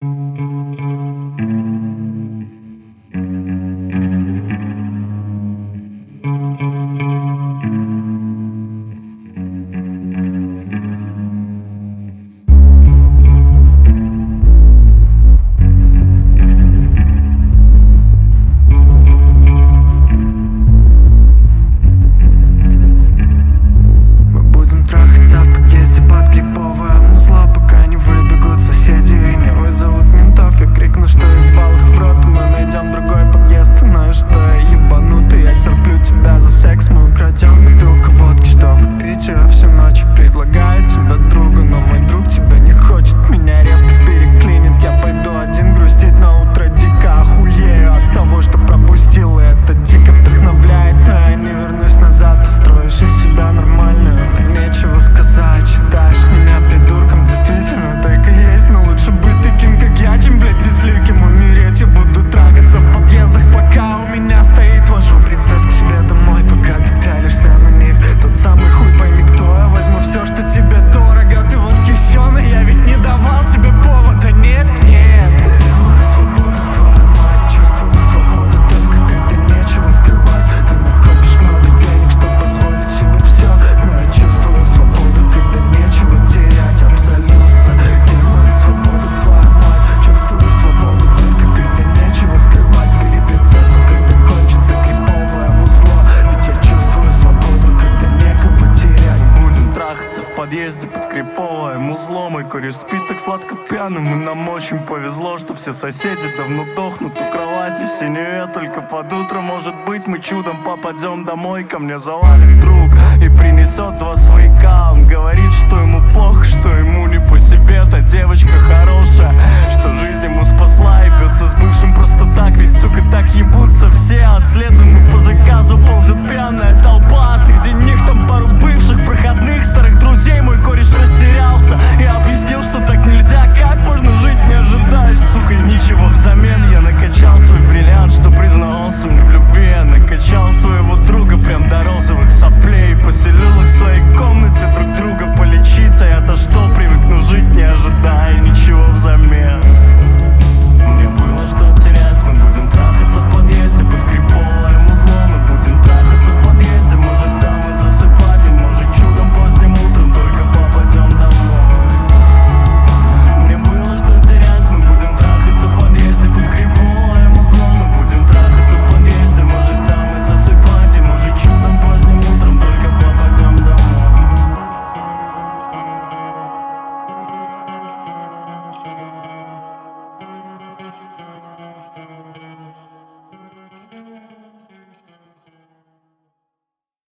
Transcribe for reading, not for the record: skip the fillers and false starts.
подъезде под криповым узлом, и кореш спит так сладко пьяным. И нам очень повезло, что все соседи давно дохнут у кровати в синеве. Только под утро, может быть, мы чудом попадем домой. Ко мне завалит друг и принесет 2 свояка. Он говорит, что ему плохо, что ему не по себе. Та девочка хорошая, что